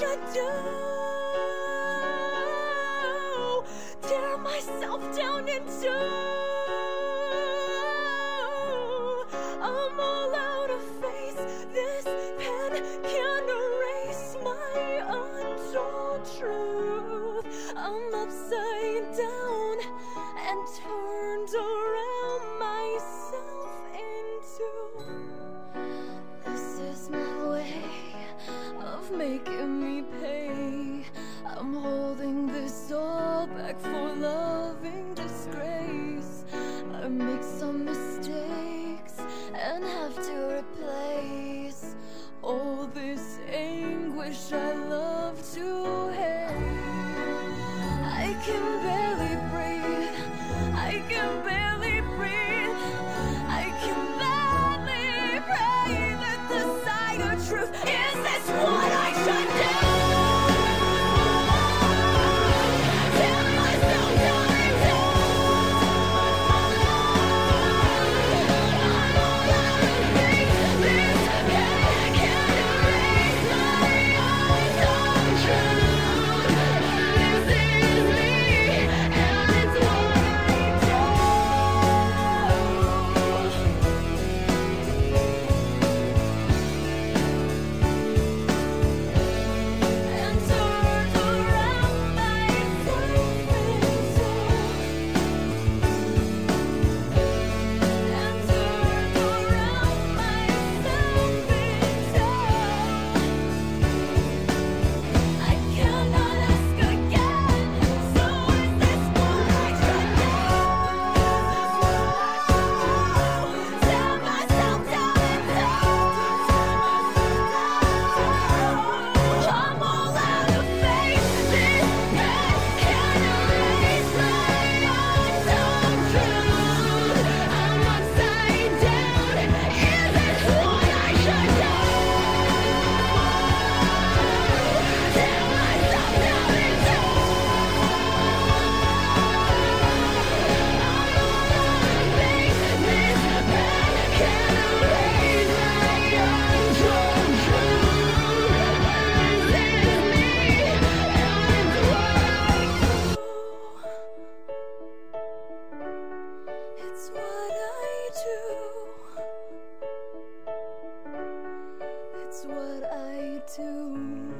should do. Tear myself down into. I'm all out of face. This pen can't erase my untold truth. I'm upside down and turned around myself into. This is my way of making me pay. I'm holding this all back for loving disgrace. I make some mistakes and have to replace all this anguish I love to hate. I can barely breathe. I can barely breathe. I can barely breathe at the sight of truth. Is this what I should do? Tear myself down into. This can't erase my untold truth. This is me, and it's what I do. And turned around myself into. And turned around myself into. I cannot ask again. So is this what I should do? Tear myself down into. I'm all out of faith. This pen can't erase my untold truth. I'm upside down. Is this what I should do? Tear myself down into. This pen can't erase my untold truth. This is me, and it's what I do. It's what I do. It's what I do.